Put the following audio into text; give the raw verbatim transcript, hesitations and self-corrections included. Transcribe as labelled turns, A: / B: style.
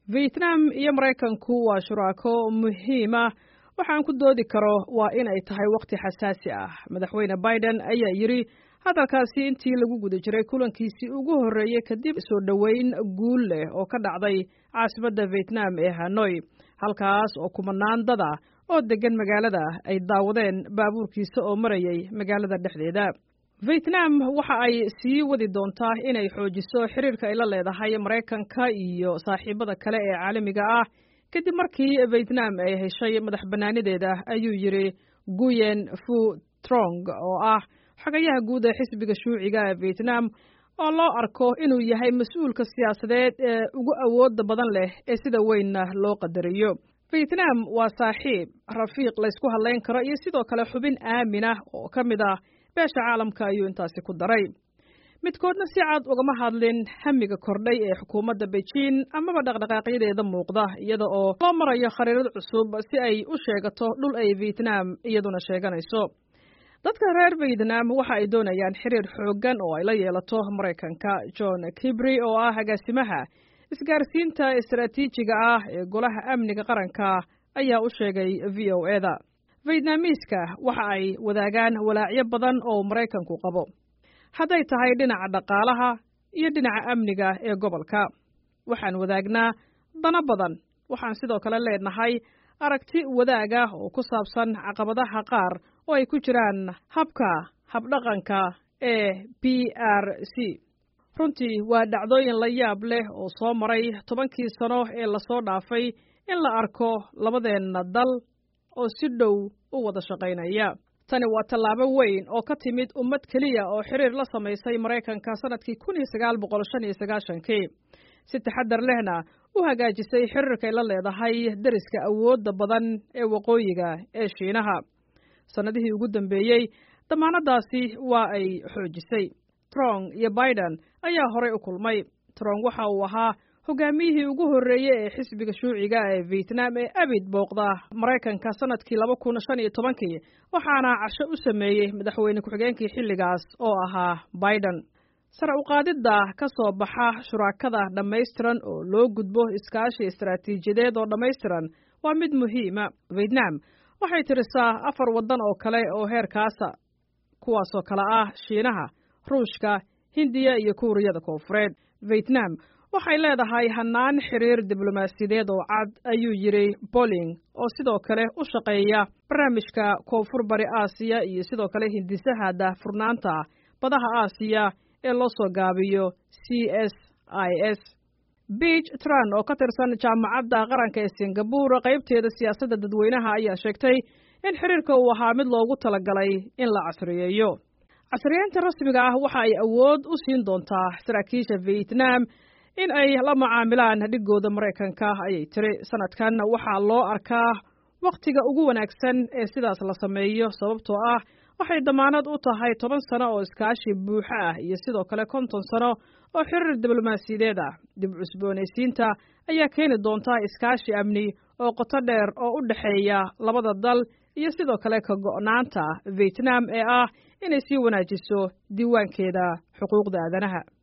A: Vietnam iyo Mareykanku waa shuraako muhiim ah waxaan ku doodi karo waa in ay tahay waqti xasaasi ah madaxweyne Biden ayaa yiri hadalkaasi intii lagu guda jiray kulankiisii ugu horeeyay kadib soo dhaweyn guul leh oo ka dhacday caasimadda Vietnam ee Hanoi halkaas oo kumanaan dad ah oo degan magaalada ay daawadeen baabuurkiisa oo marayay magaalada dhexdeeda. Vietnam waxa ay sii wadi doontaa inay xoojiso xiriirka ay la leedahay Mareykanka iyo saaxiibada kale ee caalamiga ah kadib markii Vietnam ay heshay madax bannaanideeda ayuu yiri Nguyen Phu Trong oo ah xagayaha guud ee xisbiga shuuciga ee Vietnam oo loo arko inuu yahay mas'uulka siyaasadeed ee ugu awoodda badan leh ee sida weynna loo qadariyo. Vietnam waa saaxiib rafiiq la isku halayn karo iyo sidoo kale xubin aamin ah oo ka mid ah beesha caalamka ayuu intaasi ku daray. midkoodna si cad ugama hadlin hamiga kordhay ee xukuumadda Beijing amaba dhaqdhaqaaqyadeeda muuqda iyada oo loo marayo khariirad cusub si ay u sheegato dhul ay Vietnam iyaduna sheeganayso. dadka reer Vietnam waxa ay doonayaan xiriir xooggan oo ay la yeelato Mareykanka. John Kirby oo ah agaasimaha isgaarsiinta istiraatiijiga ah ee golaha amniga qaranka ayaa u sheegay V O A da Vietnamiiska waxa ay wadaagaan walaacyo badan oo Mareykanku qabo hadday tahay dhinaca dhaqaalaha iyo dhinaca amniga ee gobolka. waxaan wadaagnaa dana badan waxaan sidoo kale leenahay aragti wadaaga oo ku saabsan caqabadaha qaar oo ay ku jiraan habka habdhaqanka ee P R C. runtii waa dhacdooyin la yaab leh oo soo maray tobankii sano ee lasoo dhaafay in la arko labadeenna dal oo si dhow u wada shaqaynaya. tani waa tallaabo weyn oo ka timid ummad keliya oo xiriir la samaysay Mareykanka sanadkii kun iyo sagaal boqol shan iyo sagaashan-kii si taxadar lehna u hagaajisay xiriirkay la leedahay dariska awoodda badan ee waqooyiga ee Shiinaha. sanadihii ugu dambeeyey damaanadaasi waa ay xoojisay. Trong iyo Biden ayaa horey u kulmay. Trong waxa uu ahaa hogaamiyihii ugu horeeyay ee xisbiga shuuciga ee Vietnam ee abid booqda Mareykanka sanadkii laba kun shan iyo toban-kii waxaana casho u sameeyay madaxweyne ku-xigeenkii xilligaas oo ahaa Biden. sare u qaadidda ka soo baxa shuraakada dhammaystiran oo loo gudbo iskaashi istiraatiijiyadeed oo dhammaystiran waa mid muhiima. Vietnam waxay tirisaa afar waddan oo kale oo heerkaasa kuwaasoo kale ah Shiinaha, Ruushka, Hindiya iyo Kuuriyada Koonfureed. Vietnam waxay leedahay hanaan xiriir diblomaasiyadeed oo cad ayuu yiri Bolling oo sidoo kale u shaqeeya barnaamijka Koonfur Bari Aasiya iyo sidoo kale hindisaha daahfurnaanta badaha Aasiya ee loo soo gaabiyo C S I S. Beach Tran oo ka tirsan jaamacadda qaranka ee Singapore qaybteeda siyaasadda dadweynaha ayaa sheegtay in xiriirka uu ahaa mid loogu talagalay in la casriyeeyo. casriyeynta rasmiga ah waxa ay awood u siin doontaa saraakiisha Vietnam in ay la macaamilaan dhigooda Mareykanka ayay tiri. sanadkan waxaa loo arkaa waqtiga ugu wanaagsan ee sidaas la sameeyo sababtoo ah waxay damaanad u tahay toban sano oo iskaashi buuxa ah iyo sidoo kale konton sano oo xiriir diblomaasiyadeed ah. dib cusboonaysiinta ayaa keeni doonta iskaashi amni oo qoto dheer oo u dhexeeya labada dal iyo sidoo kale ka go'naanta Vietnam ee ah inay sii wanaajiso diiwaankeeda xuquuqda aadanaha.